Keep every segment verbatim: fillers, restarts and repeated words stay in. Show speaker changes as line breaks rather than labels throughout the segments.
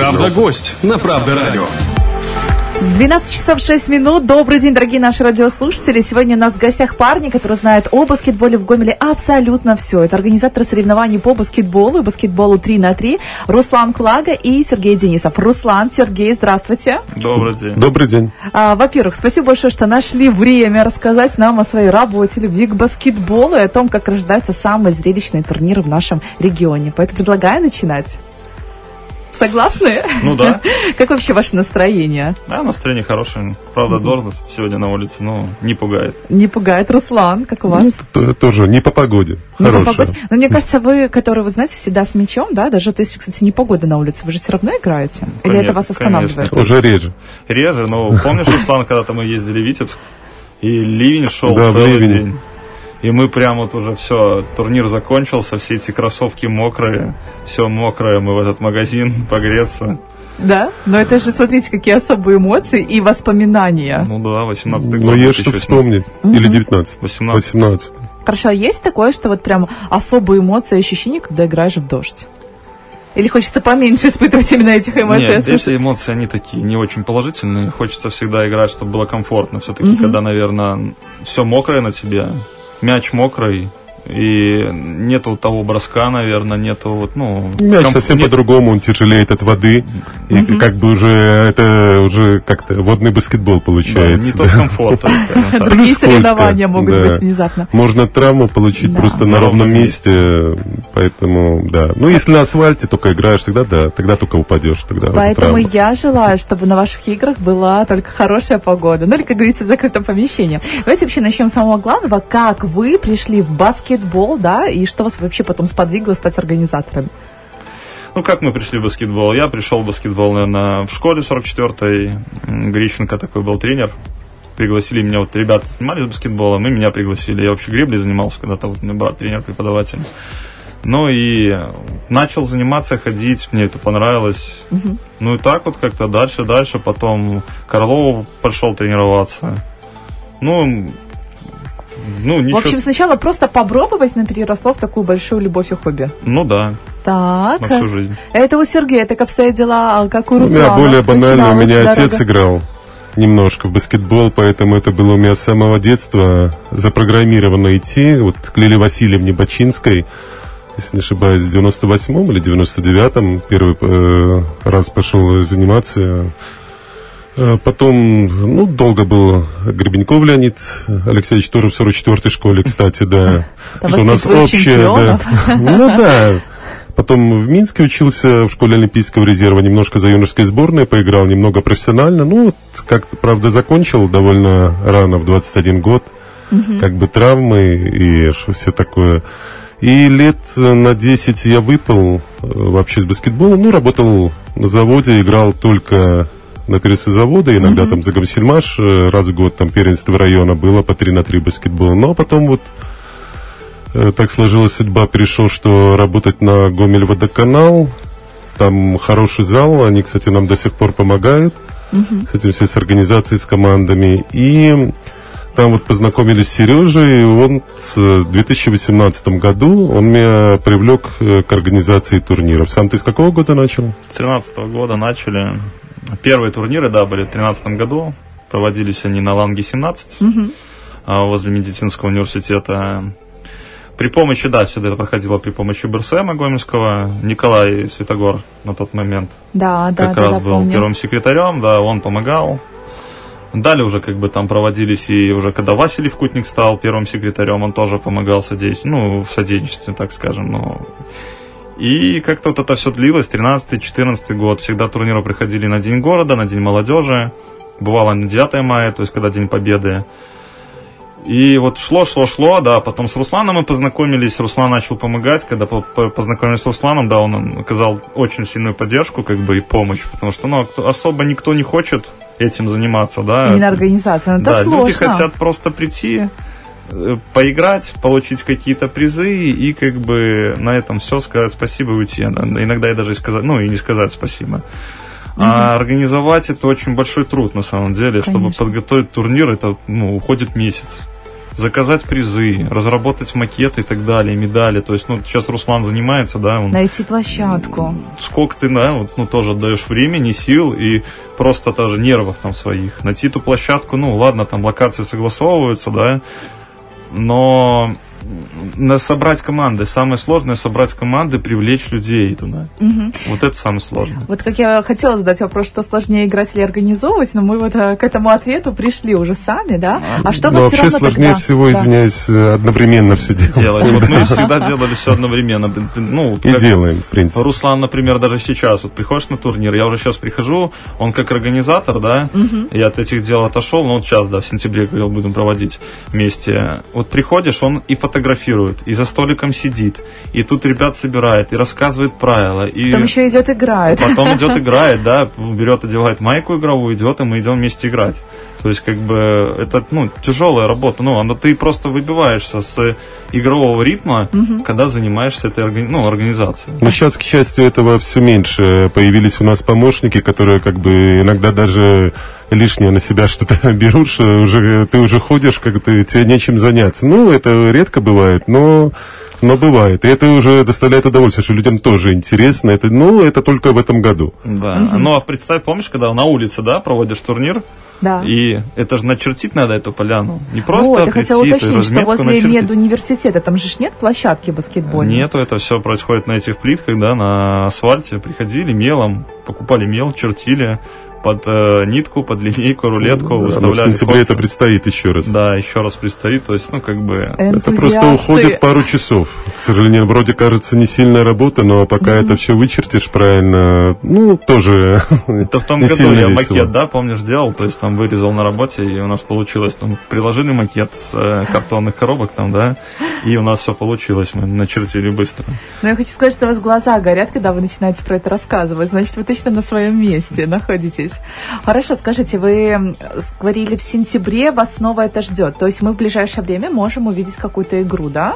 Правда-гость на Правда-радио.
двенадцать часов шесть минут. Добрый день, дорогие наши радиослушатели. Сегодня у нас в гостях парни, которые знают о баскетболе в Гомеле абсолютно все. Это организаторы соревнований по баскетболу и баскетболу три на три Руслан Кулага и Сергей Денисов. Руслан, Сергей, здравствуйте.
Добрый день.
Добрый день.
А, во-первых, спасибо большое, что нашли время рассказать нам о своей работе, любви к баскетболу и о том, как рождаются самые зрелищные турниры в нашем регионе. Поэтому предлагаю начинать. Согласны?
Ну да.
Как вообще ваше настроение?
Да, настроение хорошее. Правда, дождь сегодня на улице, но не пугает.
Не пугает. Руслан, как у вас?
Ну, тоже не по погоде.
Не
Хорошая.
по погоде. Но мне кажется, вы, которые, вы знаете, всегда с мячом, да, даже вот если, кстати, не погода на улице, вы же все равно играете? Или
Конечно,
это вас останавливает?
конечно.
Уже реже.
Реже, но помнишь, Руслан, когда-то мы ездили в Витебск, и ливень шел
Да,
целый
ливень.
день. И мы прям вот уже все, турнир закончился, все эти кроссовки мокрые, все мокрое, мы в этот магазин погреться.
Да? Но это же, смотрите, какие особые эмоции и воспоминания.
Ну да, восемнадцатый
Но
год.
есть что вспомнить. Или девятнадцатый.
восемнадцатый.
восемнадцатый.
Хорошо, а есть такое, что вот прям особые эмоции и ощущения, когда играешь в дождь? Или хочется поменьше испытывать именно этих эмоций?
Нет, эти эмоции, они такие не очень положительные. Хочется всегда играть, чтобы было комфортно. Все-таки, угу. когда, наверное, все мокрое на тебе, мяч мокрый, и нету того броска, наверное, нету вот, ну...
Мяч
комп...
совсем
нет...
по-другому, он тяжелеет от воды, и
uh-huh.
как бы уже, это уже как-то водный баскетбол получается.
Да, не тот комфорт, скажем так.
Другие соревнования могут быть внезапно.
Можно травму получить просто на ровном месте, поэтому, да. Ну, если на асфальте только играешь, тогда да, тогда только упадешь.
Поэтому я желаю, чтобы на ваших играх была только хорошая погода, ну или, как говорится, в закрытом помещении. Давайте вообще начнем с самого главного, как вы пришли в баскетбол, баскетбол, да, и что вас вообще потом сподвигло стать организаторами?
Ну, как мы пришли в баскетбол? Я пришел в баскетбол, наверное, в школе сорок четвёртой. Грищенко такой был тренер. Пригласили меня, вот ребята занимались баскетболом, и меня пригласили. Я вообще греблей занимался когда-то, вот у меня брат тренер, преподаватель. Ну и начал заниматься, ходить, мне это понравилось. Угу. Ну и так вот как-то дальше, дальше. Потом Карлову пошел тренироваться. Ну... Ну,
в общем, сначала просто попробовать, но переросло в такую большую любовь и хобби.
Ну да.
Так.
На всю жизнь.
Это у Сергея так обстоят дела, как у Руслана.
У меня более банально, у меня
дорога.
Отец играл немножко в баскетбол, поэтому это было у меня с самого детства запрограммировано идти. Вот к Лиле Васильевне Бачинской, если не ошибаюсь, в девяносто восьмом или девяносто девятом первый э, раз пошел заниматься. Потом, ну, долго был Гребеньков Леонид Алексеевич, тоже в сорок четвёртой школе, кстати, да.
Там
что у нас общее, да. Ну да. Потом в Минске учился в школе Олимпийского резерва, немножко за юношеской сборной поиграл, немного профессионально. Ну, вот как-то, правда, закончил довольно рано, в двадцать один год. Угу. Как бы травмы и все такое. И лет на десять я выпал вообще с баскетбола. Ну, работал на заводе, играл только... на пересы завода, иногда uh-huh. там за Гамсельмаш, раз в год там первенство района было по три на три баскетбол. Но потом вот э, так сложилась судьба, перешел, что работать на Гомель-Водоканал. Там хороший зал, они, кстати, нам до сих пор помогают uh-huh. с этим, все с организацией, с командами. И там вот познакомились с Сережей, он в две тысячи восемнадцатом году он меня привлек к организации турниров. Сам ты с какого года начал?
С тринадцатого года начали. Первые турниры, да, были в тринадцатом году. Проводились они на Ланге семнадцать, угу. возле медицинского университета. При помощи, да, все это проходило при помощи БРСМа Гомельского. Николай Святогор на тот момент
да, да,
как
да,
раз
да,
был
помню.
первым секретарем, да, он помогал. Далее уже как бы там проводились, и уже когда Василий Вкутник стал первым секретарем, он тоже помогал содействовать, ну, в содействии, так скажем, ну... И как-то вот это все длилось, тринадцатый-четырнадцатый год. Всегда турниры приходили на День города, на День молодежи. Бывало на девятое мая, то есть когда День Победы. И вот шло, шло, шло, да. Потом с Русланом мы познакомились. Руслан начал помогать. Когда познакомились с Русланом, да, он оказал очень сильную поддержку, как бы, и помощь. Потому что, ну, особо никто не хочет этим заниматься, да.
Именно организация, но это
да,
сложно.
Люди хотят просто прийти, поиграть, получить какие-то призы и как бы на этом все, сказать спасибо и уйти. Иногда и даже и сказать, ну и не сказать спасибо. Угу. А организовать это очень большой труд на самом деле. Конечно. Чтобы подготовить турнир, это ну, уходит месяц. заказать призы, разработать макеты и так далее, медали. То есть, ну, сейчас Руслан занимается, да. Он,
найти площадку.
Сколько ты, да, вот, ну, тоже отдаешь времени, сил и просто тоже нервов там своих. Найти эту площадку, ну, ладно, там локации согласовываются, да, но собрать команды. Самое сложное — собрать команды, привлечь людей туда. Угу. Вот это самое сложное.
Вот как я хотела задать вопрос, что сложнее играть или организовывать, но мы вот к этому ответу пришли уже сами, да? А что
но
вы все
вообще
равно
сложнее
тогда...
всего,
да.
извиняюсь, одновременно все делать.
делать. Вот мы всегда делали все одновременно. Ну,
и делаем, в принципе.
Руслан, например, даже сейчас, вот приходишь на турнир, я уже сейчас прихожу, он как организатор, да, угу. я от этих дел отошел, ну вот сейчас, да, в сентябре, говорил, будем проводить вместе. Вот приходишь, он и фотографирует, и за столиком сидит, и тут ребят собирает, и рассказывает правила. И
потом еще идет играет.
Потом идет играет, да, берет, одевает майку игровую, идет, и мы идем вместе играть. То есть, как бы, это, ну, тяжелая работа. Ну, но ты просто выбиваешься с игрового ритма, угу. когда занимаешься этой ну, организацией.
Но сейчас, к счастью, этого все меньше. Появились у нас помощники, которые, как бы, иногда даже лишнее на себя что-то берут, что уже, ты уже ходишь, как ты, тебе нечем заняться. Ну, это редко бывает, но... Но бывает. И это уже доставляет удовольствие, что людям тоже интересно. Это, ну, это только в этом году.
Да. Угу. Ну, а представь, помнишь, когда на улице, да, проводишь турнир?
Да.
И это же начертить надо, эту поляну. Не просто
вот,
прийти,
я хотела уточнить, что возле
начертить.
медуниверситета, там же нет площадки баскетбольной?
Нету, это все происходит на этих плитках, да, на асфальте. Приходили мелом, покупали мел, чертили под э, нитку, под линейку, рулетку, да, выставляли.
В сентябре это предстоит еще раз.
Да, еще раз предстоит, то есть, ну, как бы...
Энтузиасты.
Это просто уходит пару часов. К сожалению, вроде кажется не сильная работа, но пока mm-hmm. это все вычертишь правильно, ну, тоже
это в том
не
году
сильно
я
весело.
Макет, да, помнишь, делал, то есть там вырезал на работе, и у нас получилось, там, приложили макет с э, картонных коробок там, да, и у нас все получилось, мы начертили быстро.
Но я хочу сказать, что у вас глаза горят, когда вы начинаете про это рассказывать, значит, вы точно на своем месте находитесь. Хорошо, скажите, вы говорили, в сентябре вас снова это ждет, то есть мы в ближайшее время можем увидеть какую-то игру, да?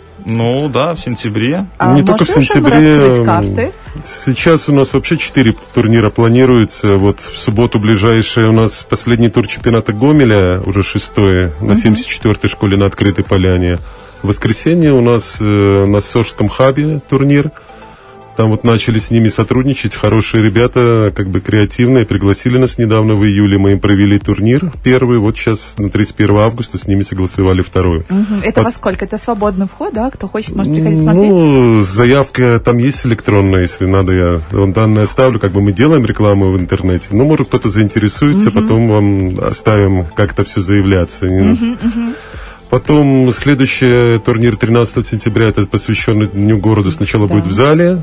Ну, да, в сентябре.
А
не только в сентябре.
Раскрыть карты?
Сейчас у нас вообще четыре турнира планируется. Вот в субботу ближайшая у нас последний тур чемпионата Гомеля, уже шестой, на uh-huh. семьдесят четвёртой школе на Открытой Поляне. В воскресенье у нас э, на Сожском хабе турнир. Там вот начали с ними сотрудничать. Хорошие ребята, как бы креативные. Пригласили нас недавно в июле. Мы им провели турнир первый. Вот сейчас на тридцать первого августа с ними согласовали второй.
Угу. Это Под... во сколько? Это свободный вход, да? Кто хочет, может приходить смотреть?
Ну, заявка там есть электронная, если надо, я вам данные оставлю. Как бы мы делаем рекламу в интернете. Ну, может, кто-то заинтересуется, угу. потом вам оставим как-то все заявляться. Угу, угу. Потом следующий турнир тринадцатого сентября, это посвященный Дню города, сначала да. будет в зале,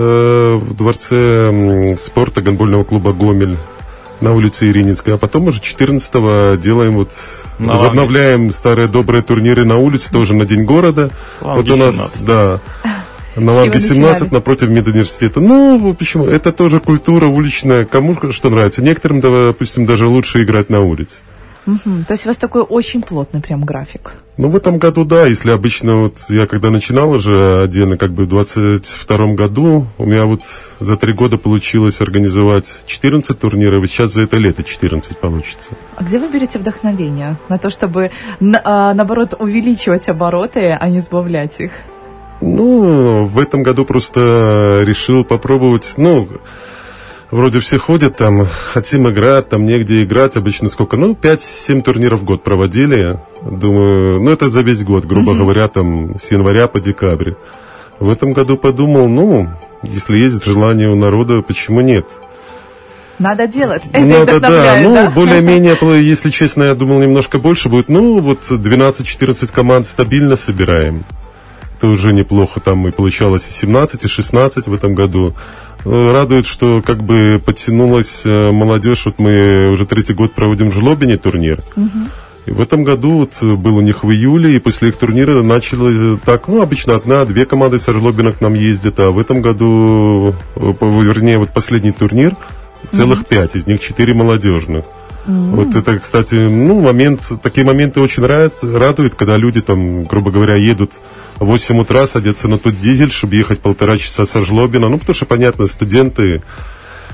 э, в дворце спорта гандбольного клуба «Гомель» на улице Ирининской, а потом уже четырнадцатого делаем вот, на возобновляем Ланге. Старые добрые турниры на улице, тоже на День города.
Ланге
вот у нас,
семнадцать.
Да, на Ланге семнадцать, напротив медуниверситета. Ну, почему? Это тоже культура уличная, кому что нравится. Некоторым, допустим, даже лучше играть на улице.
Угу. То есть у вас такой очень плотный прям график.
Ну, в этом году, да, если обычно, вот я когда начинал уже отдельно, как бы в двадцать втором году, у меня вот за три года получилось организовать четырнадцать турниров, и сейчас за это лето четырнадцать получится.
А где вы берете вдохновение на то, чтобы, на, наоборот, увеличивать обороты, а не сбавлять их?
Ну, в этом году просто решил попробовать, ну... Вроде все ходят там, хотим играть, там негде играть, обычно сколько, ну, пять-семь турниров в год проводили, думаю, ну, это за весь год, грубо uh-huh. говоря, там, с января по декабрь. В этом году подумал, ну, если есть желание у народа, почему нет?
Надо делать, это
Надо, да, ну,
да?
более-менее, если честно, я думал, немножко больше будет, ну, вот двенадцать-четырнадцать команд стабильно собираем. Это уже неплохо, там и получалось и семнадцать, и шестнадцать в этом году. Радует, что как бы подтянулась молодежь. Вот мы уже третий год проводим в Жлобине турнир. Угу. И в этом году вот был у них в июле, и после их турнира начали так, ну, обычно одна-две команды со Жлобина к нам ездят, а в этом году, вернее, вот последний турнир, целых угу. пять, из них четыре молодежных. Mm-hmm. Вот это, кстати, ну, момент, такие моменты очень радуют, когда люди там, грубо говоря, едут в восемь утра, садятся на тот дизель, чтобы ехать полтора часа со Жлобина. Ну, потому что, понятно, студенты,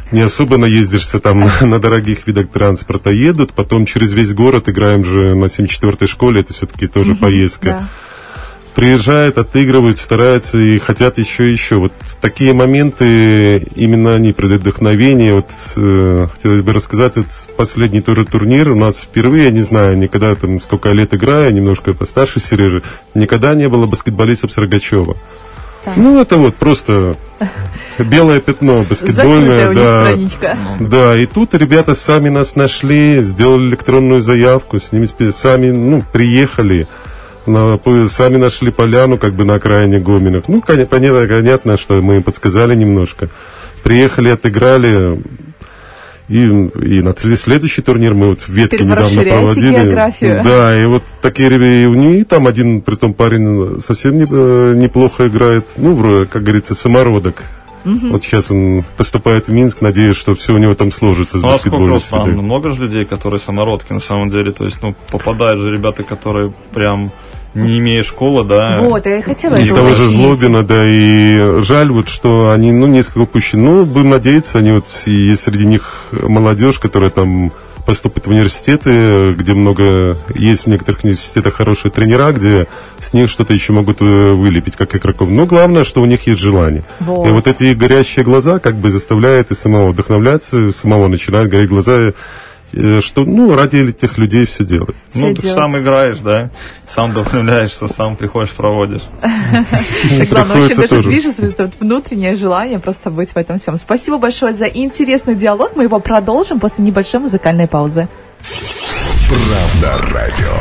не особо наездишься там на, на дорогих видах транспорта. Едут, потом через весь город играем же на семьдесят четвёртой школе, это все-таки тоже mm-hmm, поездка. Да. Приезжают, отыгрывают, стараются и хотят еще и еще. Вот такие моменты, именно они придают вдохновение. Вот э, хотелось бы рассказать, вот последний тоже турнир у нас впервые, я не знаю, никогда там сколько лет играю, немножко постарше Сережи, никогда не было баскетболистов с Рогачева. Так. Ну, это вот просто белое пятно баскетбольное. Да, страничка. Да, и тут ребята сами нас нашли, сделали электронную заявку, с ними сами, ну, приехали. На, сами нашли поляну, как бы на окраине Гомелев. Ну, понятно, понятно, что мы им подсказали немножко. Приехали, отыграли. И, и на следующий турнир мы вот в Ветке
Теперь
недавно проводили.
Географию.
Да, и вот такие ребята, и там один, притом парень совсем не, неплохо играет. Ну, как говорится, самородок. Угу. Вот сейчас он поступает в Минск, надеюсь, что все у него там сложится с
ну,
баскетбольной
а сколько там много же людей, которые самородки на самом деле. То есть, ну, попадают же ребята, которые прям не имея школы, да.
Вот, я и хотела
из того же Жлобина, да, и жаль вот, что они, ну, несколько упущены. Ну, будем надеяться, они вот, и есть среди них молодежь, которая там поступит в университеты, где много, есть в некоторых университетах хорошие тренера, где с них что-то еще могут вылепить, как игроков. Но главное, что у них есть желание. Вот. И вот эти горящие глаза как бы заставляют и самого вдохновляться, самого начинают гореть глаза, что, ну, ради этих людей все делать.
Все ну, ты сам играешь, да, сам вдохновляешься, сам приходишь, проводишь.
Так главное, очень даже движется это внутреннее желание просто быть в этом всем. Спасибо большое за интересный диалог. Мы его продолжим после небольшой музыкальной паузы.
Правда радио.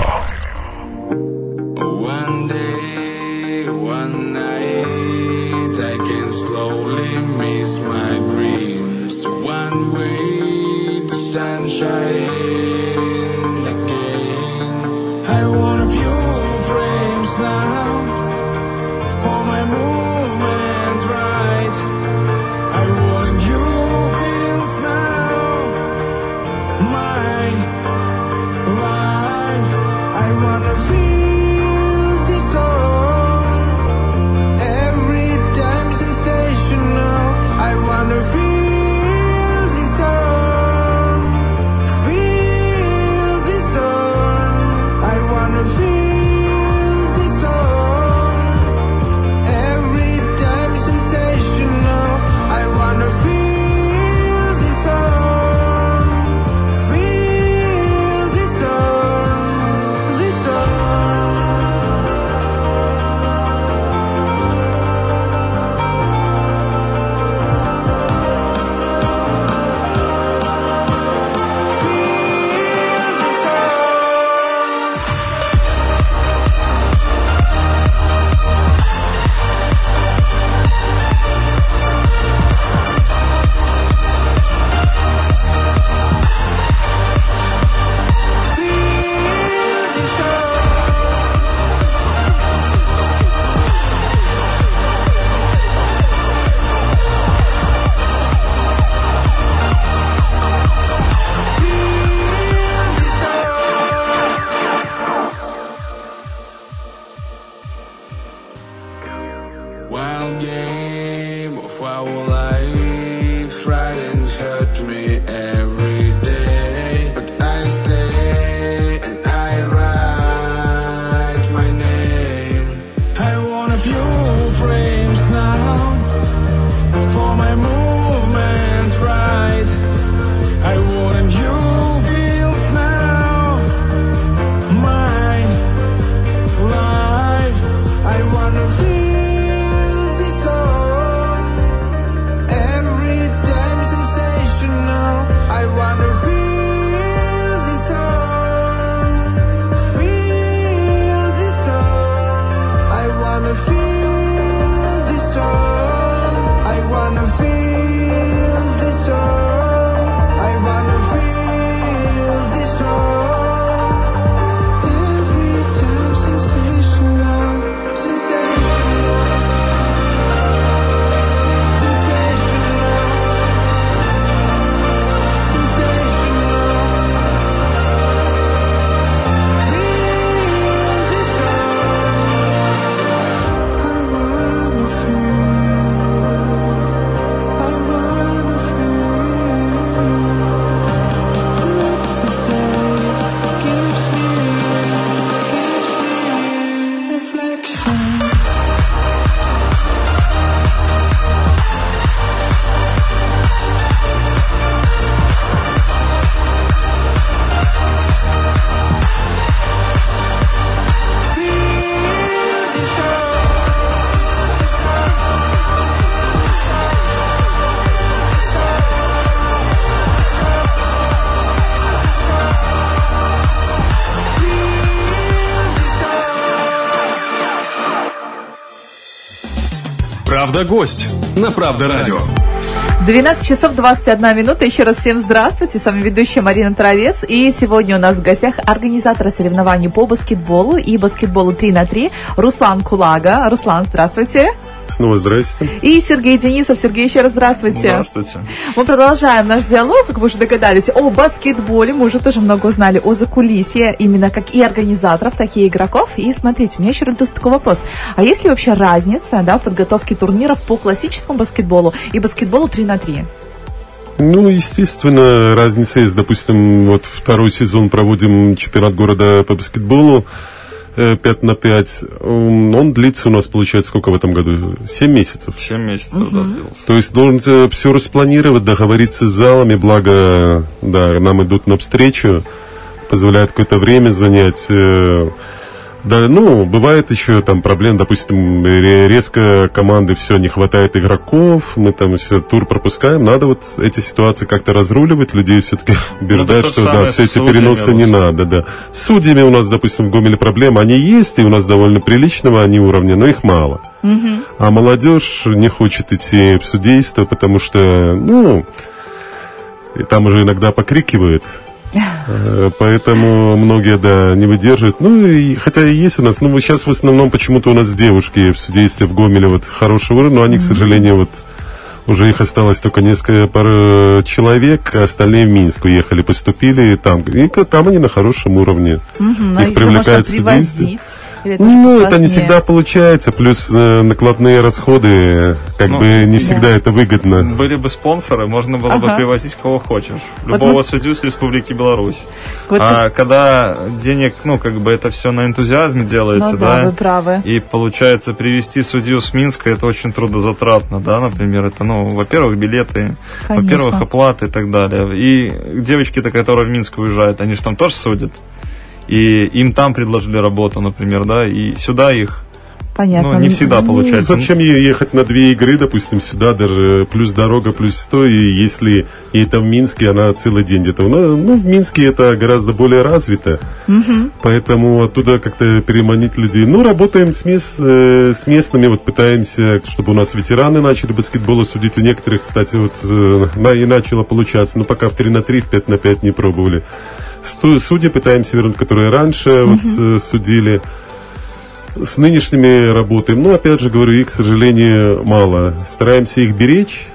Sunshine again. I want a few frames now for my movement right. I want you feels now my life. I wanna feel this song every time sensational. I wanna feel.
Правда, гость на Правда радио.
двенадцать часов двадцать одна минута. Еще раз всем здравствуйте. С вами ведущая Марина Травец. И сегодня у нас в гостях организаторы соревнований по баскетболу и баскетболу три на три Руслан Кулага. Руслан, здравствуйте.
Снова здравствуйте.
И Сергей Денисов. Сергей, еще раз здравствуйте.
Здравствуйте.
Мы продолжаем наш диалог, как вы уже догадались, о баскетболе. Мы уже тоже много узнали о закулисье, именно как и организаторов, так и игроков. И смотрите, у меня еще родился такой вопрос. А есть ли вообще разница, да, в подготовке турниров по классическому баскетболу и баскетболу три на три?
Ну, естественно, разница есть. Допустим, вот второй сезон проводим чемпионат города по баскетболу пять на пять. Он длится у нас, получается, сколько в этом году? семь месяцев.
семь месяцев, угу. Да, длился.
То есть должен все распланировать, договориться с залами, благо, да, нам идут навстречу, позволяет какое-то время занять. Да, ну, бывает еще там проблем, допустим, резко команды все, не хватает игроков, мы там все тур пропускаем, надо вот эти ситуации как-то разруливать, людей все-таки убеждать, ну, что да, все эти переносы не надо, да. С судьями у нас, допустим, в Гомеле проблемы, они есть, и у нас довольно приличного они уровня, но их мало. Угу. А молодежь не хочет идти в судейство, потому что, ну, там уже иногда покрикивают. Поэтому многие, да, не выдерживают. Ну, и, хотя и есть у нас, ну, сейчас в основном почему-то у нас девушки в судействе в Гомеле вот хороший уровень, но они, mm-hmm. к сожалению, вот уже их осталось только несколько пар человек, а остальные в Минск уехали, поступили там. И там они на хорошем уровне. Mm-hmm. Их, их привлекают в судействе. Ну, это не всегда получается, плюс э, накладные расходы, как ну, бы не всегда да. это выгодно.
Были бы спонсоры, можно было ага. бы привозить кого хочешь. Любого вот судью с Республики Беларусь. Вот а вот. Когда денег, ну, как бы это все на энтузиазме делается, ну, да, да,
вы правы.
И получается привезти судью с Минска, это очень трудозатратно, да, например, это, ну, во-первых, билеты, конечно. Во-первых, оплаты и так далее. И девочки-то, которые в Минск уезжают, они же там тоже судят. И им там предложили работу, например, да, и сюда их,
понятно.
Ну, не всегда получается.
Ну, зачем ей ехать на две игры, допустим, сюда, даже плюс дорога, плюс сто, и если и это в Минске, она целый день где-то. Ну, ну в Минске это гораздо более развито, угу. Поэтому оттуда как-то переманить людей. Ну, работаем с, мест, э, с местными, вот пытаемся, чтобы у нас ветераны начали баскетбол судить. У некоторых, кстати, вот э, и начало получаться, но пока в три на три, в пять на пять не пробовали. Судьи пытаемся вернуть, которые раньше uh-huh. вот, судили. С нынешними работаем. Но, опять же, говорю, их, к сожалению, мало. Стараемся их беречь.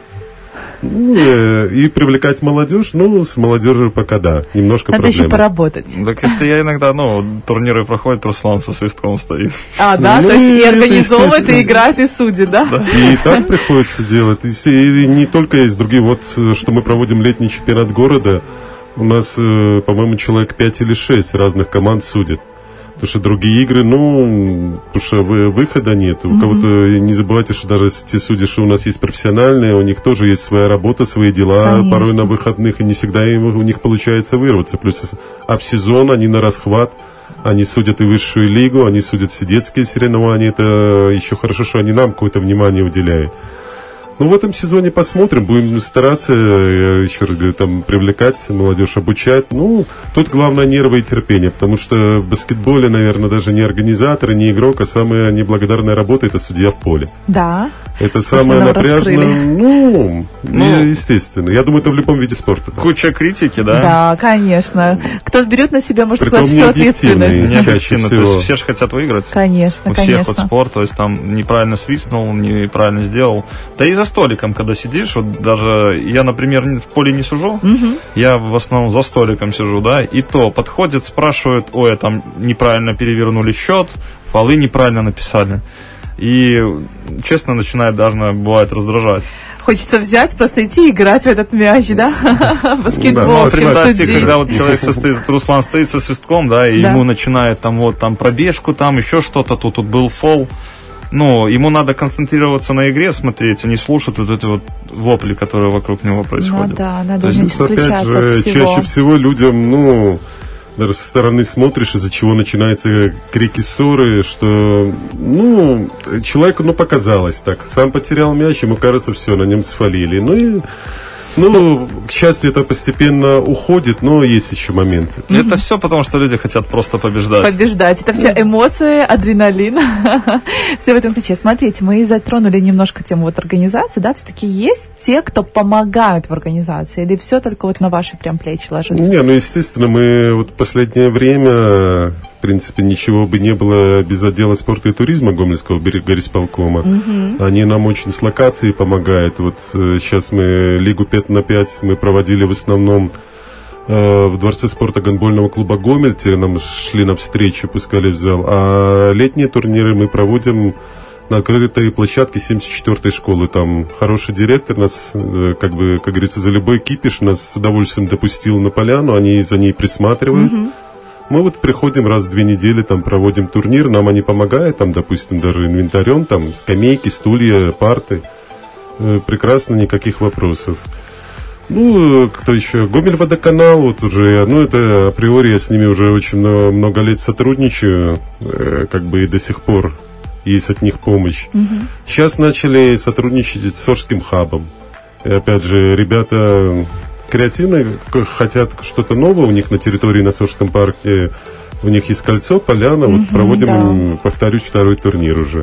Ну, э, и привлекать молодежь. Ну, с молодежью пока да, немножко
надо
проблема.
Еще поработать.
Так если я иногда, ну, турниры проходят, Руслан со свистком стоит.
А, да? Ну, то есть и организовывает, и играет, и судит, да?
да.
И так приходится делать. И, и не только есть другие. Вот, что мы проводим летний чемпионат города. У нас, по-моему, человек пять или шесть разных команд судят. Потому что другие игры, ну, потому что выхода нет. У mm-hmm. кого-то, не забывайте, что даже те судьи, что у нас есть профессиональные, у них тоже есть своя работа, свои дела, конечно. Порой на выходных, и не всегда им, у них получается вырваться. Плюс, а в сезон они на расхват, они судят и высшую лигу, они судят все детские соревнования. Это еще хорошо, что они нам какое-то внимание уделяют. Ну, в этом сезоне посмотрим, будем стараться, я еще раз говорю, там, привлекать молодежь, обучать. Ну, тут главное нервы и терпение, потому что в баскетболе, наверное, даже не организатор, не игрок, а самая неблагодарная работа – это судья в поле.
Да.
Это самое напряженное, ну, ну, естественно. Я думаю, это в любом виде спорта. Да.
Куча критики, да?
Да, конечно. Кто берет на себя, можно сказать, всю ответственность.
Не объективно, то есть все же хотят выиграть.
Конечно,
у
конечно.
У всех вот спорт, то есть там неправильно свистнул, неправильно сделал. Да и за столиком, когда сидишь, вот даже я, например, в поле не сужу, угу. Я в основном за столиком сижу, да, и то подходят, спрашивают, ой, там неправильно перевернули счет, фолы неправильно написали. И, честно, начинает даже, бывает, раздражать.
Хочется взять, просто идти играть в этот мяч, да? Баскетбол.
Да, представьте, когда вот человек состоит, Руслан стоит со свистком, да, и да. ему начинает там вот там пробежку, там еще что-то, тут, тут был фол. Ну, ему надо концентрироваться на игре, смотреть, а не слушать вот эти вот вопли, которые вокруг него происходят.
Ну да, надо
уметь исключаться от всего. Чаще всего людям, ну, даже со стороны смотришь, из-за чего начинаются крики, ссоры, что, ну, человеку, ну, показалось так. Сам потерял мяч, ему кажется, все, на нем сфалили. Ну, и Ну, к счастью, это постепенно уходит, но есть еще моменты.
Это все потому, что люди хотят просто побеждать.
Побеждать. Это все эмоции, адреналин. Все в этом ключе. Смотрите, мы затронули немножко тему вот организации, да, все-таки есть те, кто помогают в организации, или все только вот на ваши прям плечи ложится?
Не, ну, естественно, мы вот в последнее время, в принципе, ничего бы не было без отдела спорта и туризма Гомельского горисполкома. Угу. Они нам очень с локацией помогают. Вот сейчас мы Лигу пять на пять мы проводили в основном э, в Дворце спорта гандбольного клуба «Гомель», те нам шли навстречу, пускали в зал. А летние турниры мы проводим на открытой площадке семьдесят четвёртой школы. Там хороший директор нас, э, как бы, как говорится, за любой кипиш нас с удовольствием допустил на поляну, они за ней присматривают. Угу. Мы вот приходим раз в две недели, там проводим турнир, нам они помогают, там, допустим, даже инвентарем, там, скамейки, стулья, парты. Э, прекрасно, никаких вопросов. Ну, кто еще? Гомель-водоканал, вот уже, ну, это априори я с ними уже очень много, много лет сотрудничаю, э, как бы и до сих пор есть от них помощь. Угу. Сейчас начали сотрудничать с Сожским хабом. И опять же, ребята креативные, хотят что-то новое у них на территории на Сожском парке. У них есть кольцо, поляна, угу, вот проводим, да. Повторюсь, второй турнир уже.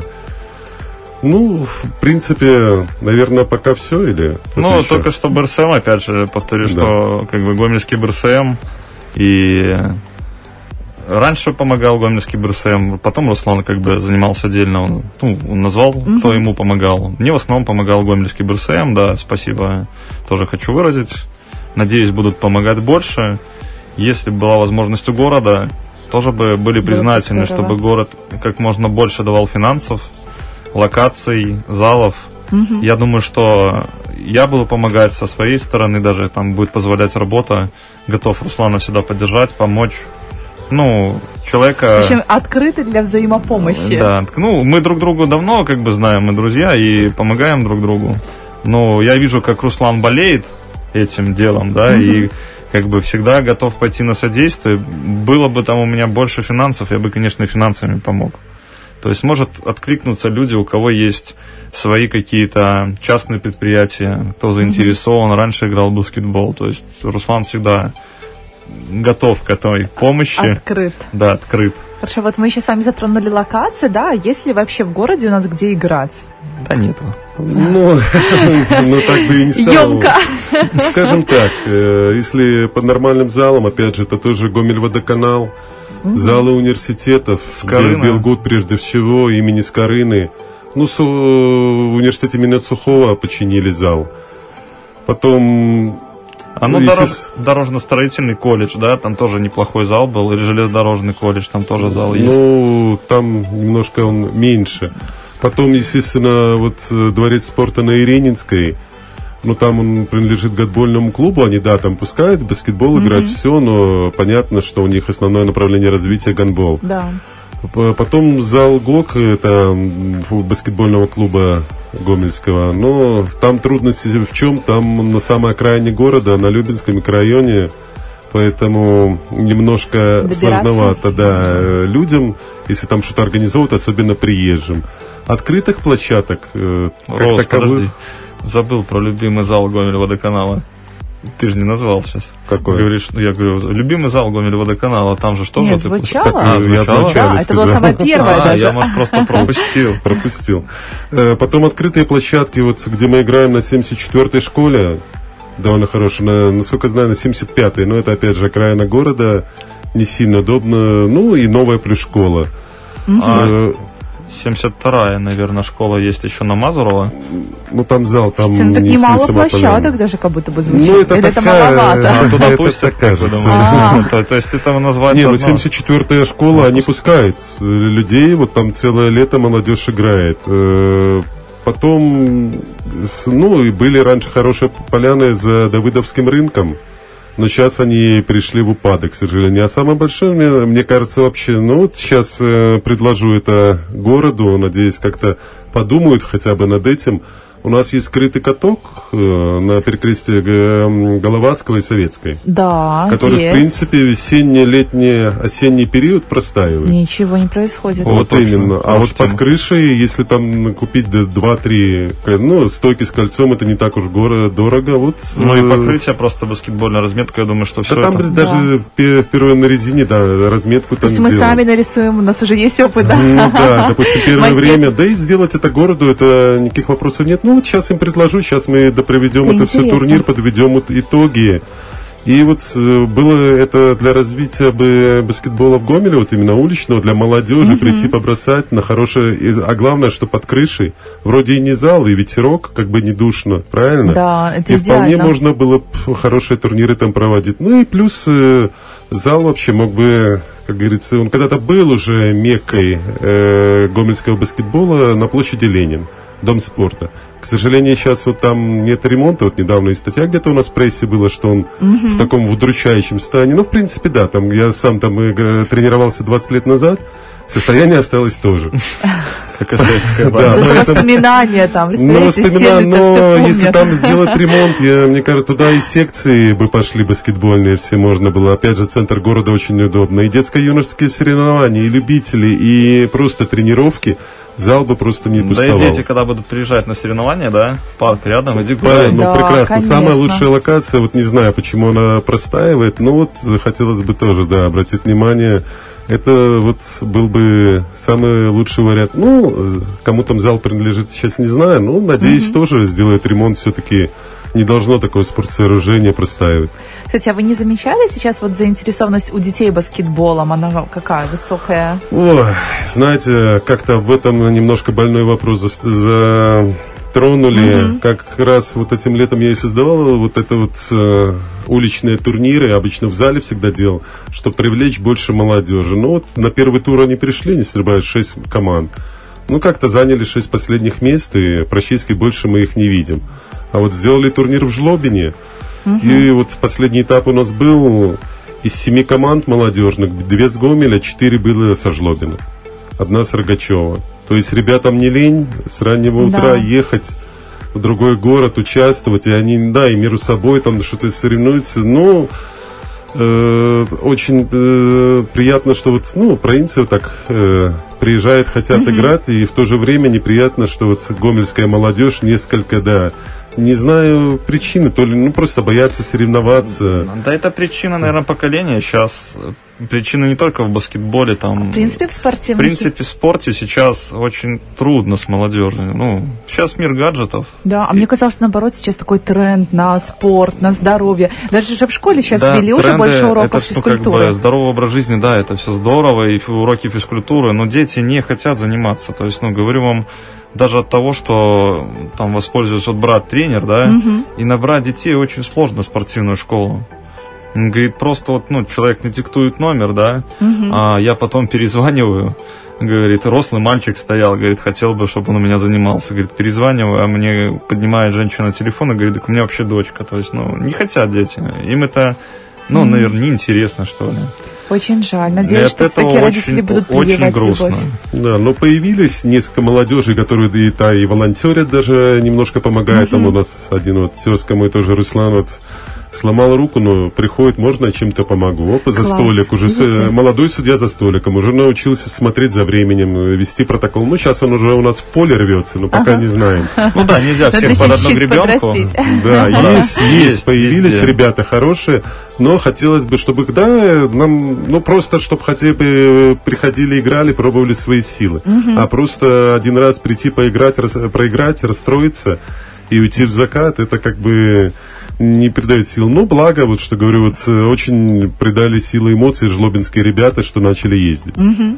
Ну, в принципе, наверное, пока все, или...
Ну, еще? Только что БРСМ, опять же, повторю, да. Что как бы Гомельский БРСМ, и раньше помогал Гомельский БРСМ, потом Руслан как бы занимался отдельно, он, ну, он назвал, угу. Кто ему помогал. Мне в основном помогал Гомельский БРСМ, да, спасибо, тоже хочу выразить. Надеюсь, будут помогать больше. Если была возможность у города, тоже бы были признательны, чтобы город как можно больше давал финансов, локаций, залов. Угу. Я думаю, что я буду помогать со своей стороны, даже там будет позволять работа. Готов Руслана всегда поддержать, помочь. Ну, человека...
В общем, открыты для взаимопомощи.
Да, ну, мы друг другу давно как бы знаем, мы друзья и помогаем друг другу. Но я вижу, как Руслан болеет этим делом, да, угу. И как бы всегда готов пойти на содействие. Было бы там у меня больше финансов, я бы, конечно, и финансами помог. То есть может откликнуться люди, у кого есть свои какие-то частные предприятия, кто заинтересован, mm-hmm. раньше играл в баскетбол. То есть Руслан всегда готов к этой помощи.
Открыт.
Да, открыт.
Хорошо, вот мы еще с вами затронули локации, да? Есть ли вообще в городе у нас где играть?
Да нету.
Ну, ну так бы и не стало.
Ёмко.
Скажем так, если под нормальным залом, опять же, это тоже Гомель-водоканал, угу. Залы университетов, Белгуд прежде всего, имени Скорыны. Ну, в университете имени Сухого починили зал. Потом...
А ну, дорож, дорожно-строительный колледж, да, там тоже неплохой зал был, или железнодорожный колледж, там тоже зал есть.
Ну, там немножко он меньше. Потом, естественно, вот дворец спорта на Иренинской, ну, там он принадлежит гандбольному клубу, они, да, там пускают баскетбол играть, mm-hmm. все, но понятно, что у них основное направление развития гандбол.
Да.
Потом зал ГОК, это баскетбольного клуба Гомельского, но там трудности в чем? Там на самой окраине города, на Любинском микрорайоне, поэтому немножко добираться сложновато, да, людям, если там что-то организовывают, особенно приезжим. Открытых площадок,
Рос, как таковых... подожди, забыл про любимый зал Гомель-водоканала. Ты же не назвал сейчас.
Какой?
Говоришь, ну, я говорю, любимый зал Гомель-водоканала, там же что
Нет,
же?
звучало?
А, звучало?
Да, это было самое первое
а,
даже.
Я, может, просто пропустил.
Пропустил. Потом открытые площадки, вот где мы играем на семьдесят четвёртой школе, довольно хорошая, насколько знаю, на семьдесят пятой, но это, опять же, окраина города, не сильно удобно, ну и новая плюс школа.
А, семьдесят вторая, наверное, школа есть еще на Мазурова.
Ну, там зал, там
не так немало площадок
поляна.
Даже как будто бы звучит.
Ну, это
Или
такая,
это маловато?
А туда пустят, как вы думаете? То есть это назвать...
Не, ну семьдесят четвёртая школа, они пускают людей, вот там целое лето молодежь играет. Потом, ну, и были раньше хорошие поляны за Давыдовским рынком, но сейчас они пришли в упадок, к сожалению. А самое большое, мне, мне кажется, вообще, ну, вот сейчас э, предложу это городу, надеюсь, как-то подумают хотя бы над этим. У нас есть скрытый каток э, на перекрестии Г- Головацкого и Советской,
Да,
который,
есть.
в принципе, весенний, летний, осенний период простаивает.
Ничего не происходит.
Вот,
Вот точно,
именно. А
хорошая
вот под
тема.
крышей, если там купить два-три, ну, стойки с кольцом, это не так уж горо- дорого. Вот,
Ну и
э,
покрытие, просто баскетбольная разметка, я думаю, что
Да
все
там
это...
даже пе- впервые на резине, да, разметку там
Пусть мы
сделают.
сами нарисуем, у нас уже есть опыт, да?
Ну да, допустим, первое
Макет.
время, да и сделать это городу, это никаких вопросов нет. Ну вот сейчас им предложу, сейчас мы допроведем это все
Интересно.
турнир, подведем вот итоги. И вот э, было это для развития бы баскетбола в Гомеле, вот именно уличного, для молодежи, прийти побросать на хорошее, и- а главное, что под крышей, вроде и не зал, и ветерок, как бы не душно, правильно?
Да, это
И вполне
идеально.
можно было б хорошие турниры там проводить. Ну и плюс э, зал вообще мог бы, как говорится, он когда-то был уже меккой э, гомельского баскетбола на площади Ленин, Дом спорта. К сожалению, сейчас вот там нет ремонта. Вот недавно и статья где-то у нас в прессе была, что он в таком удручающем состоянии. Ну, в принципе, да, там я сам там э, тренировался двадцать лет назад. Состояние осталось тоже.
Как и советская
Да.
база.
Зато
это-
воспоминания там,
Ну,
представляете,
воспоминания,
стены-то все
но если
помнят.
там сделать ремонт, я, мне кажется, туда и секции бы пошли баскетбольные все можно было. Опять же, центр города очень удобно. И детско-юношеские соревнования, и любители, и просто тренировки. Зал бы просто не
Да
пустовал.
и дети, когда будут приезжать на соревнования, да, парк рядом, иди
Правильно,
гуляй.
ну
Да,
прекрасно.
конечно.
Самая лучшая локация, вот не знаю, почему она простаивает, но вот хотелось бы тоже, да, обратить внимание. Это вот был бы самый лучший вариант. Ну, кому там зал принадлежит, сейчас не знаю, но надеюсь, тоже сделают ремонт все-таки. Не должно такое спортсооружение простаивать.
Кстати, а вы не замечали сейчас вот заинтересованность у детей баскетболом? Она какая высокая?
Ой, знаете, как-то в этом немножко больной вопрос за- затронули. Как раз вот этим летом я и создавал вот это вот э, уличные турниры, обычно в зале всегда делал, чтобы привлечь больше молодежи. Ну вот на первый тур они пришли, не срывают шесть команд. Ну как-то заняли шесть последних мест, и практически больше мы их не видим. А вот сделали турнир в Жлобине, и вот последний этап у нас был из семи команд молодежных, две с Гомеля, четыре было со Жлобина, одна с Рогачева. То есть ребятам не лень с раннего утра
Да.
ехать в другой город, участвовать, и они, да, и между собой там что-то соревнуются, но э, очень э, приятно, что вот, ну, украинцы вот так э, приезжают, хотят играть, и в то же время неприятно, что вот гомельская молодежь несколько, да, не знаю причины, то ли, ну, просто боятся соревноваться.
Да, это причина, наверное, поколения. Сейчас причина не только в баскетболе, там...
В принципе, в
В
спортивных.
принципе, в спорте сейчас очень трудно с молодежью. Ну, сейчас мир гаджетов.
Да, а мне казалось, что наоборот сейчас такой тренд на спорт, на здоровье. Даже же в школе сейчас
Да,
ввели уже
тренды,
больше уроков
это, ну, как
физкультуры.
бы, здоровый образ жизни, да, это все здорово, и уроки физкультуры, но дети не хотят заниматься. То есть, ну, говорю вам, даже от того, что там воспользуется вот брат тренер, да, и набрать детей очень сложно в спортивную школу. Он говорит, просто вот, ну, человек не диктует номер, да, а я потом перезваниваю, говорит, рослый мальчик стоял, говорит, хотел бы, чтобы он у меня занимался, говорит, перезваниваю, а мне поднимает женщина телефон и говорит, так у меня вообще дочка, то есть, ну, не хотят дети, им это, ну, наверное, неинтересно, что ли.
Очень жаль.
И
Надеюсь,
от
что
этого
такие родители
очень-
будут
очень
прививать
грустно.
любовь.
Да, но появились несколько молодежи, которые и, та, и волонтерят, даже немножко помогают. Там у нас один вот тезка мой тоже, Руслан, вот сломал руку, но приходит, можно, я чем-то помогу. Опа, за
Класс.
столик. Уже с-
Видите?
молодой судья за столиком. Уже научился смотреть за временем, вести протокол. Ну, сейчас он уже у нас в поле рвется, но пока не знаем.
Ну да, нельзя
Надо
всех под одну
чуть-чуть
гребенку.
подрастить.
Да, есть, есть,
Есть
появились
везде.
ребята хорошие, но хотелось бы, чтобы, да, нам, ну, просто, чтобы хотя бы приходили, играли, пробовали свои силы. А просто один раз прийти поиграть, рас- проиграть, расстроиться и уйти в закат, это как бы не придает сил. Но благо, вот что говорю, вот э, очень придали силы эмоций жлобинские ребята, что начали ездить.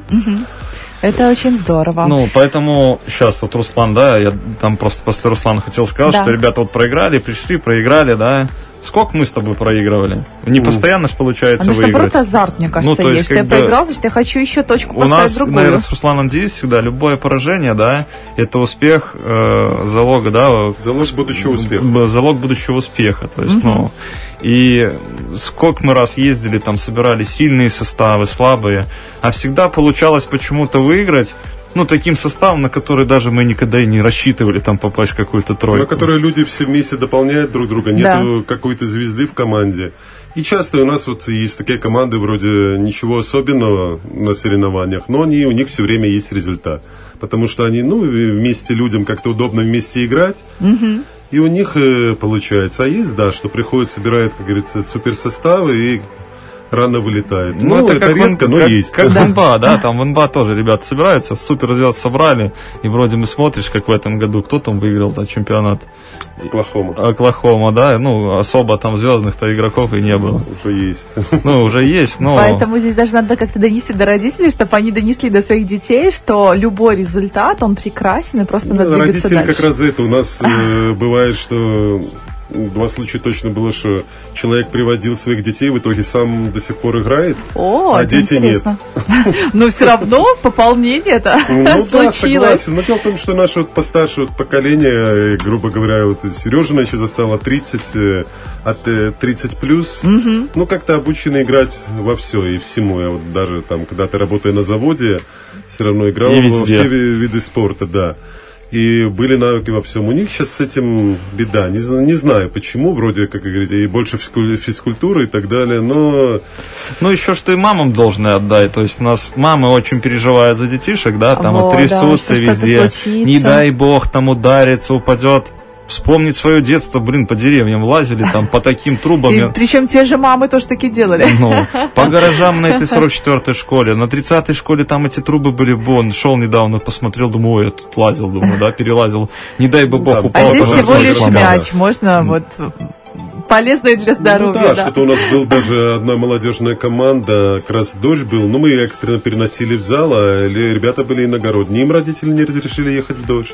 Это очень здорово.
Ну, поэтому сейчас вот Руслан, да, я там просто после Руслана хотел сказать,
Да.
что ребята вот проиграли, пришли, проиграли, да. Сколько мы с тобой проигрывали? Не постоянно же получается
Оно же
выиграть.
наоборот азарт, мне кажется,
Ну, то
есть.
есть,
Что я
как бы,
проиграл, значит, я хочу еще точку
У
поставить
нас,
другую.
наверное, с Русланом девиз всегда, любое поражение, да, это успех э, залога, да,
Залог будущего успеха.
б- залог будущего успеха. То есть, ну, и сколько мы раз ездили, там собирали сильные составы, слабые, а всегда получалось почему-то выиграть. ну, таким составом, на который даже мы никогда и не рассчитывали там попасть в какую-то тройку.
На которые люди все вместе дополняют друг друга, нету да. какой-то звезды в команде. И часто у нас вот есть такие команды, вроде ничего особенного на соревнованиях, но они, у них все время есть результат. Потому что они, ну, вместе людям как-то удобно вместе играть, угу. и у них э, получается. А есть, да, что приходят, собирают, как говорится, суперсоставы и рано вылетает.
Ну,
ну это,
это
редко,
в,
но
как,
есть.
Как в эн бэ а, да, там в эн бэ а тоже ребята собираются, супер звезд собрали, и вроде мы смотришь, как в этом году, кто там выиграл да, чемпионат?
Оклахома.
Оклахома, да, ну, особо там звездных-то игроков и не было.
Уже есть.
Ну, уже есть, но...
Поэтому здесь даже надо как-то донести до родителей, чтобы они донесли до своих детей, что любой результат, он прекрасен, и просто надо двигаться
родители
дальше.
Как раз это. У нас э, бывает, что... Два случая точно было, что человек приводил своих детей, в итоге сам до сих пор играет,
О,
а дети
интересно.
нет.
Но все равно пополнение-то случилось.
Согласен. Но дело в том, что наше вот постарше поколение, грубо говоря, вот Сережина еще застала тридцать, от тридцать плюс, ну как-то обучены играть во все и всему. Я вот даже там, когда ты работая на заводе, все равно играл во все виды спорта, да. И были навыки во всем. У них сейчас с этим беда. Не, не знаю почему, вроде, как вы говорите, и больше физкультуры и так далее, но...
Ну, еще что и мамам должны отдать. То есть у нас мамы очень переживают за детишек, да, там вот, трясутся да, везде. Не дай бог, там ударится, упадет. Вспомнить свое детство, блин, по деревьям лазили, там, по таким трубам.
И, причем те же мамы тоже таки делали.
Ну, по гаражам на этой сорок четвёртой школе. На тридцатой школе там эти трубы были, вон, шел недавно, посмотрел, думаю, ой, я тут лазил, думаю, да, перелазил. Не дай бы бог, упал.
А здесь всего лишь мяч, можно вот... полезное для здоровья.
Ну, да,
да,
что-то у нас был даже одна молодежная команда, как раз дождь был, но мы ее экстренно переносили в зал, а ребята были иногородние, им родители не разрешили ехать в дождь.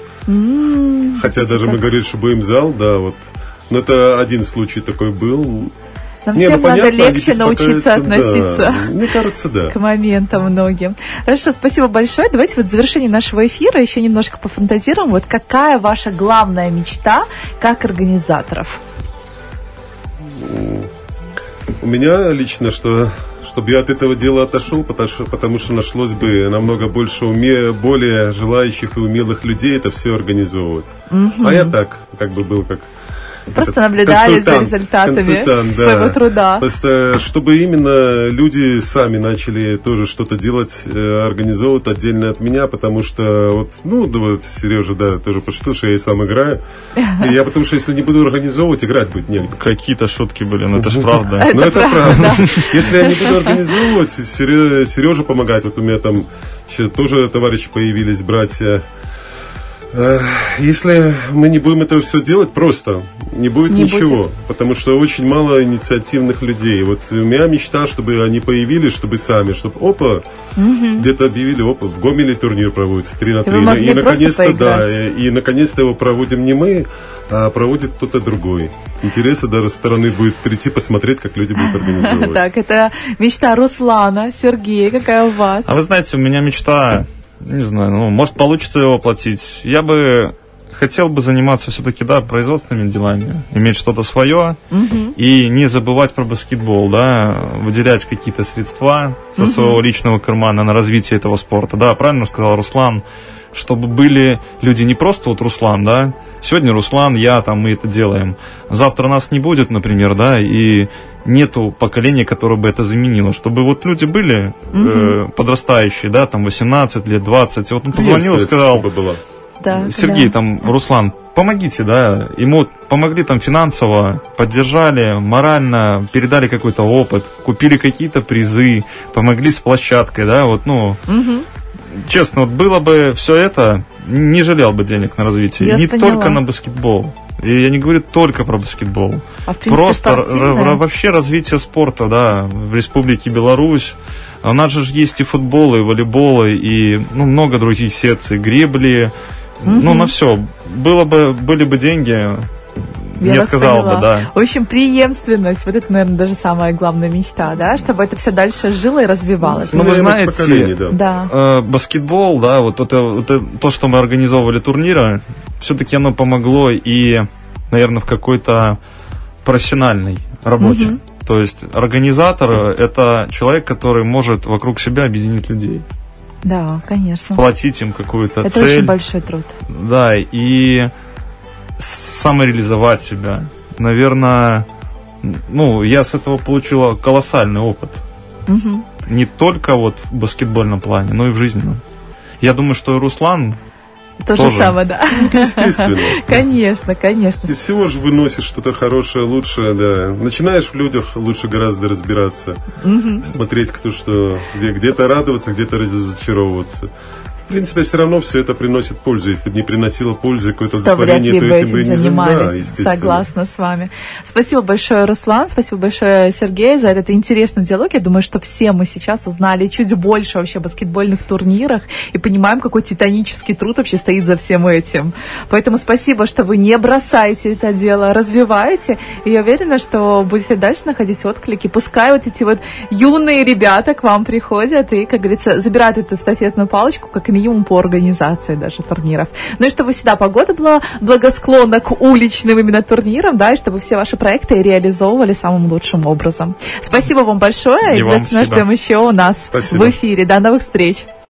Mm, Хотя даже мы говорили, что будем в зал, да, вот. Но это один случай такой был.
Нам
не,
всем
ну,
надо
понятно,
легче научиться относиться
да. Мне кажется, да.
к моментам многим. Хорошо, спасибо большое. Давайте вот в завершении нашего эфира еще немножко пофантазируем. Вот какая ваша главная мечта как организаторов?
У меня лично, что чтобы я от этого дела отошел, потому что, потому что нашлось бы намного больше уме, более желающих и умелых людей это все организовывать. Угу. А я так, как бы был как...
Просто наблюдали за результатами своего
да.
труда.
Просто чтобы именно люди сами начали тоже что-то делать, организовывать отдельно от меня, потому что вот, ну, да, вот Сережа, да, тоже пошутил, что я и сам играю. И я потому что если не буду организовывать, играть будет негде.
Какие-то шутки были, но это ж правда.
Ну это правда. Если я не буду организовывать, Сережа помогает. Вот у меня там еще тоже товарищи появились, братья. Если мы не будем этого все делать, просто не будет не ничего, будет. Потому что очень мало инициативных людей. Вот у меня мечта, чтобы они появились, чтобы сами, чтобы опа, угу. где-то объявили, опа, в Гомеле турнир проводится три на три. И, и наконец-то, да, и, и наконец-то его проводим не мы, а проводит кто-то другой. Интересно даже со стороны будет прийти посмотреть, как люди будут организовывать.
Так, это мечта Руслана. Сергей, какая у вас?
А вы знаете, у меня мечта... Не знаю, ну, может, получится его оплатить. Я бы хотел бы заниматься все-таки, да, производственными делами, иметь что-то свое угу. и не забывать про баскетбол, да, выделять какие-то средства со угу. своего личного кармана на развитие этого спорта. Да, правильно сказал Руслан, чтобы были люди не просто вот Руслан, да, сегодня Руслан, я, там, мы это делаем. Завтра нас не будет, например, да, и нету поколения, которое бы это заменило. Чтобы вот люди были угу. э, подрастающие, да, там восемнадцать лет, двадцать. И вот он позвонил и сказал,
да,
Сергей,
да.
там, Руслан, помогите, да. Ему помогли там финансово, поддержали, морально, передали какой-то опыт, купили какие-то призы, помогли с площадкой, да, вот, ну... Угу. Честно, вот было бы все это, не жалел бы денег на развитие. Я не поняла. Только на баскетбол. И я не говорю только про баскетбол.
А в принципе,
просто р- р- вообще развитие спорта, да, в Республике Беларусь. У нас же есть и футбол, и волейбол, и ну, много других секций, гребли. Угу. Ну, на все. Было бы, были бы деньги...
Я
не отказал бы, да.
В общем, преемственность, вот это, наверное, даже самая главная мечта, да, чтобы это все дальше жило и развивалось.
Ну, вы знаете,
да.
Да.
Э, баскетбол, да, вот это, вот это, то, что мы организовывали турниры, все-таки оно помогло и, наверное, в какой-то профессиональной работе. Угу. То есть организатор – это человек, который может вокруг себя объединить людей.
Да, конечно.
платить им какую-то
Это
цель.
очень большой труд.
Да, и самореализовать себя. Наверное, ну, я с этого получила колоссальный опыт.
Мгм.
Не только вот в баскетбольном плане, но и в жизненном. Я думаю, что и Руслан
То же
тоже.
самое, да.
Естественно.
Конечно, конечно.
Из всего же выносишь что-то хорошее, лучшее, да. Начинаешь в людях лучше гораздо разбираться. Смотреть, кто что, где, где-то радоваться, где-то разочаровываться. В принципе, все равно все это приносит пользу. Если бы не приносило пользы, какое-то
То вряд
удовлетворение,
ли
то
бы
этим
этим
бы и не
занимались.
занимались. Да, естественно.
Согласна с вами. Спасибо большое, Руслан. Спасибо большое, Сергей, за этот интересный диалог. Я думаю, что все мы сейчас узнали чуть больше вообще о баскетбольных турнирах и понимаем, какой титанический труд вообще стоит за всем этим. Поэтому спасибо, что вы не бросаете это дело, развиваете. И я уверена, что будете дальше находить отклики. Пускай вот эти вот юные ребята к вам приходят и, как говорится, забирают эту эстафетную палочку, как минимум по организации даже турниров. Ну и чтобы всегда погода была благосклонна к уличным именно турнирам, да, и чтобы все ваши проекты реализовывали самым лучшим образом. Спасибо вам большое.
И
И
вам
обязательно
спасибо.
ждем еще у нас
Спасибо.
в эфире. До новых встреч.